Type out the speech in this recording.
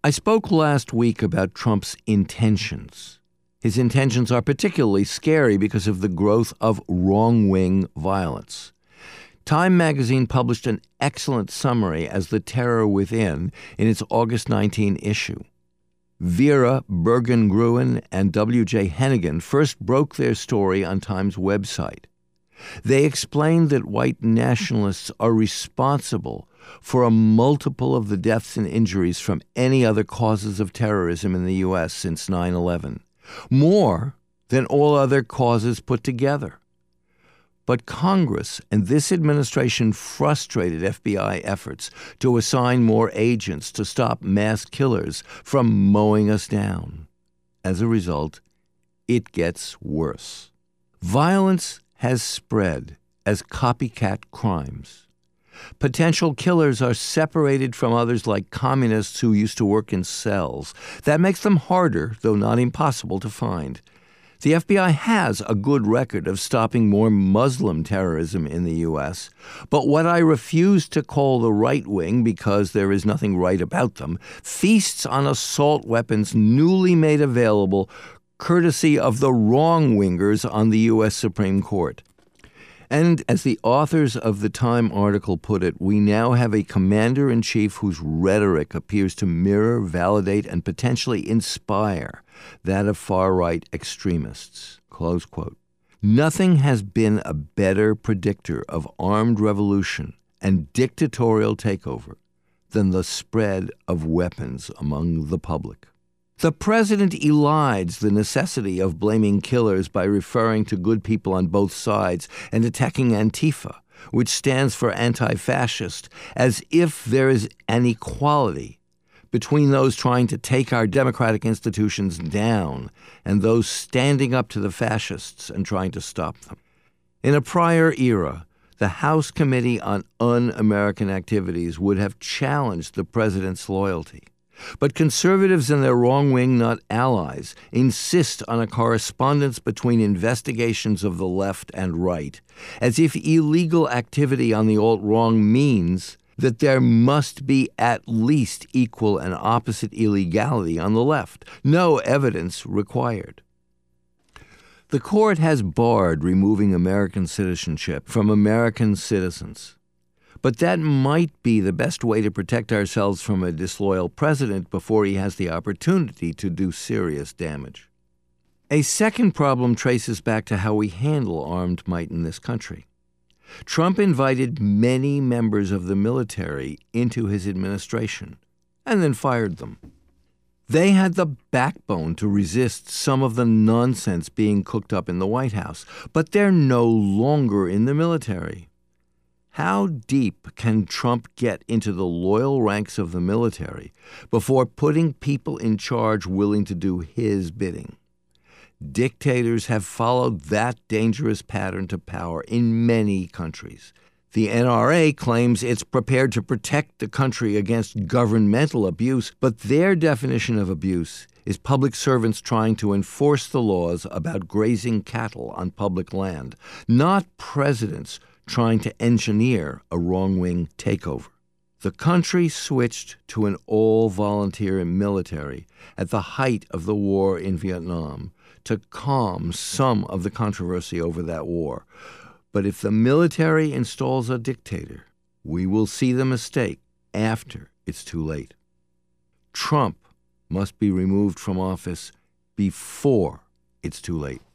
I spoke last week about Trump's intentions. His intentions are particularly scary because of the growth of wrong-wing violence. Time magazine published an excellent summary as The Terror Within in its August 19 issue. Vera Bergen-Gruen and W.J. Hennigan first broke their story on Time's website. They explained that white nationalists are responsible for a multiple of the deaths and injuries from any other causes of terrorism in the U.S. since 9/11, more than all other causes put together. But Congress and this administration frustrated FBI efforts to assign more agents to stop mass killers from mowing us down. As a result, it gets worse. Violence has spread as copycat crimes. Potential killers are separated from others like communists who used to work in cells. That makes them harder, though not impossible, to find. The FBI has a good record of stopping more Muslim terrorism in the U.S., but what I refuse to call the right wing, because there is nothing right about them, feasts on assault weapons newly made available courtesy of the wrong-wingers on the U.S. Supreme Court. And as the authors of the Time article put it, we now have a commander-in-chief whose rhetoric appears to mirror, validate, and potentially inspire that of far-right extremists. Close quote. Nothing has been a better predictor of armed revolution and dictatorial takeover than the spread of weapons among the public. The president elides the necessity of blaming killers by referring to good people on both sides and attacking Antifa, which stands for anti-fascist, as if there is an equality between those trying to take our democratic institutions down and those standing up to the fascists and trying to stop them. In a prior era, the House Committee on Un-American Activities would have challenged the president's loyalty. But conservatives and their wrong wing, not allies, insist on a correspondence between investigations of the left and right, as if illegal activity on the alt-wrong means that there must be at least equal and opposite illegality on the left. No evidence required. The court has barred removing American citizenship from American citizens. But that might be the best way to protect ourselves from a disloyal president before he has the opportunity to do serious damage. A second problem traces back to how we handle armed might in this country. Trump invited many members of the military into his administration and then fired them. They had the backbone to resist some of the nonsense being cooked up in the White House, but they're no longer in the military. How deep can Trump get into the loyal ranks of the military before putting people in charge willing to do his bidding? Dictators have followed that dangerous pattern to power in many countries. The NRA claims it's prepared to protect the country against governmental abuse, but their definition of abuse is public servants trying to enforce the laws about grazing cattle on public land, not presidents trying to engineer a wrong-wing takeover. The country switched to an all-volunteer military at the height of the war in Vietnam to calm some of the controversy over that war. But if the military installs a dictator, we will see the mistake after it's too late. Trump must be removed from office before it's too late.